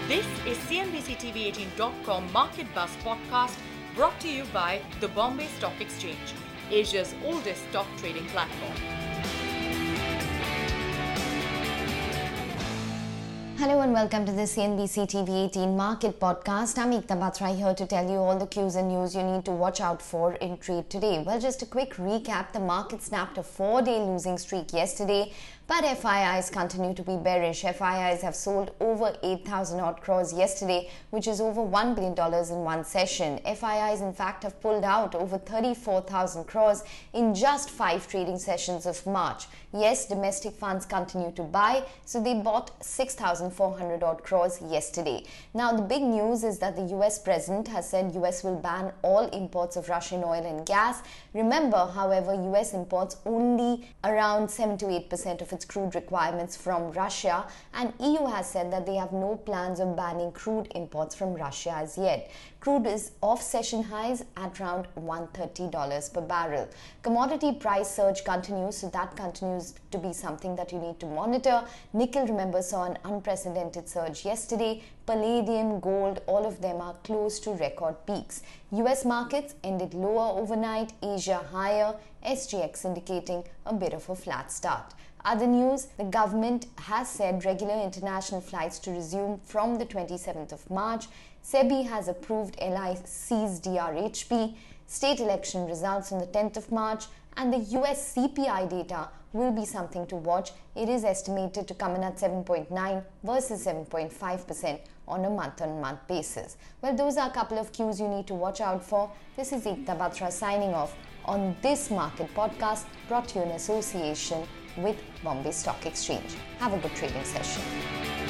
This is CNBC-TV18.com Market Buzz podcast brought to you by the Bombay Stock Exchange, Asia's oldest stock trading platform. Hello and welcome to the CNBC TV18 Market Podcast. I'm Ekta Batra here to tell you all the cues and news you need to watch out for in trade today. Well, just a quick recap. The market snapped a 4-day losing streak yesterday, but FIIs continue to be bearish. FIIs have sold over 8,000 odd crores yesterday, which is over $1 billion in one session. FIIs, in fact, have pulled out over 34,000 crores in just 5 trading sessions of March. Yes, domestic funds continue to buy, so they bought 6,400 odd crores yesterday. Now, the big news is that the US president has said US will ban all imports of Russian oil and gas. Remember, however, US imports only around 7 to 8% of its crude requirements from Russia, and EU has said that they have no plans of banning crude imports from Russia as yet. Crude is off session highs at around $130 per barrel. Commodity price surge continues, so that continues to be something that you need to monitor. Nickel, remember, saw an unprecedented surge yesterday. Palladium, gold, all of them are close to record peaks. US markets ended lower overnight, Asia higher, SGX indicating a bit of a flat start. Other news, the government has said regular international flights to resume from the 27th of March. SEBI has approved LIC's DRHP. State election results on the 10th of March, and the US CPI data will be something to watch. It is estimated to come in at 7.9 versus 7.5% on a month-on-month basis. Well, those are a couple of cues you need to watch out for. This is Ekta Batra signing off on this market podcast brought to you in association with Bombay Stock Exchange. Have a good trading session.